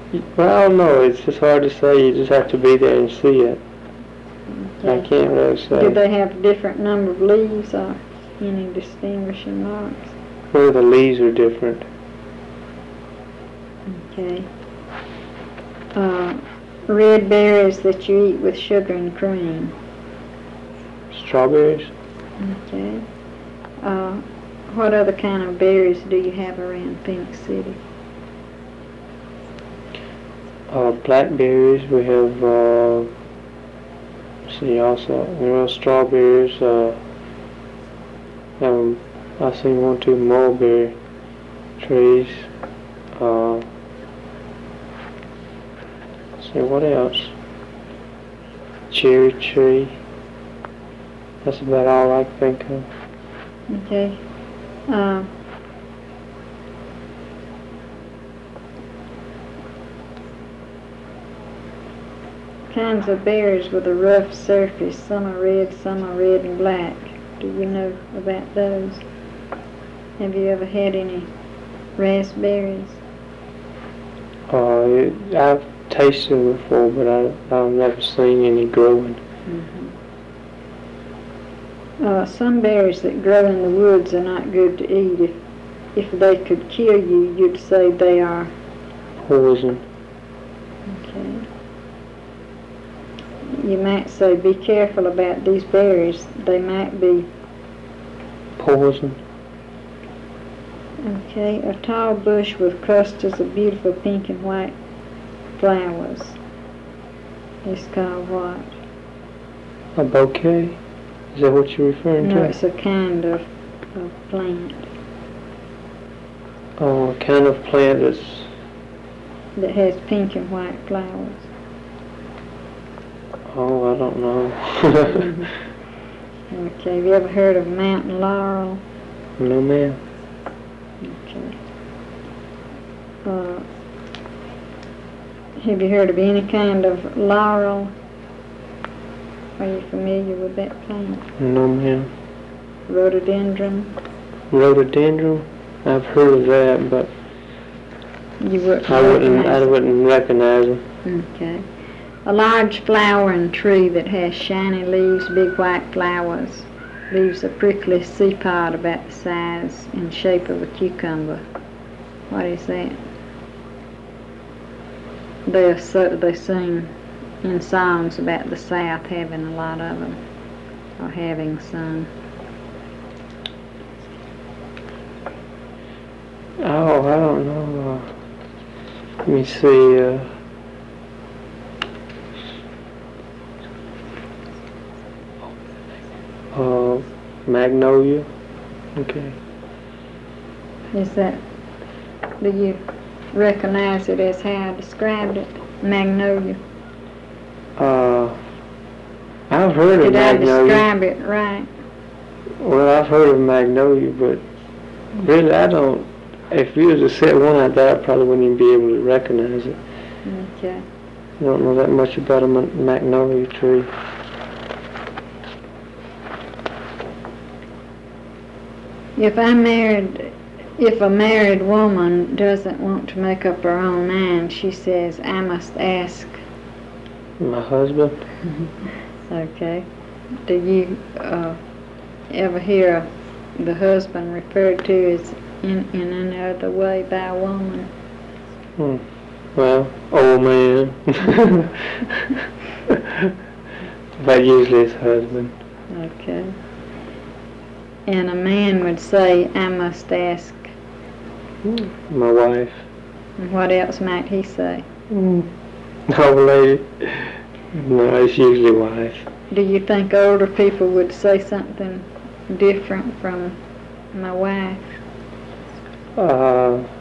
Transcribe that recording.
Well, I don't know. It's just hard to say. You just have to be there and see it. Okay. I can't really say. Do they have a different number of leaves or any distinguishing marks? Well, the leaves are different. Okay. Red berries that you eat with sugar and cream. Strawberries? Okay. What other kind of berries do you have around Phoenix City? Blackberries. We have, strawberries. I see 1, 2 mulberry trees. See what else? Cherry tree. That's about all I can think of. Okay. Kinds of berries with a rough surface. Some are red and black. Do you know about those? Have you ever had any raspberries? I've tasted them before, but I've never seen any growing. Some berries that grow in the woods are not good to eat. If they could kill you, you'd say they are poison. Okay. You might say, be careful about these berries. They might be poison. Okay. A tall bush with clusters of beautiful pink and white flowers is called what? A bouquet? Is that what you're referring to? No, it's a kind of plant. Oh, a kind of plant that has pink and white flowers. Oh, I don't know. Okay, have you ever heard of mountain laurel? No, ma'am. Okay. Have you heard of any kind of laurel? Are you familiar with that plant? No, ma'am. Rhododendron? Rhododendron? I've heard of that, but I wouldn't recognize them. Okay. A large flowering tree that has shiny leaves, big white flowers, leaves a prickly sea pod about the size and shape of a cucumber. What is that? They sing in songs about the South having a lot of them, or having some. Oh, I don't know. Let me see. Magnolia. Okay. Is that, do you recognize it as how I described it? Magnolia. I've heard of Magnolia. Did I describe it right? Well, I've heard of Magnolia, but really I don't. If you was to set one out there, I probably wouldn't even be able to recognize it. Okay. I don't know that much about a magnolia tree. If a married woman doesn't want to make up her own mind, she says, I must ask my husband. Okay. Do you ever hear the husband referred to as in another way by a woman? Well, old man. But usually it's husband. Okay. And a man would say, I must ask my wife. And what else might he say? Old lady. No, it's usually wife. Do you think older people would say something different from my wife?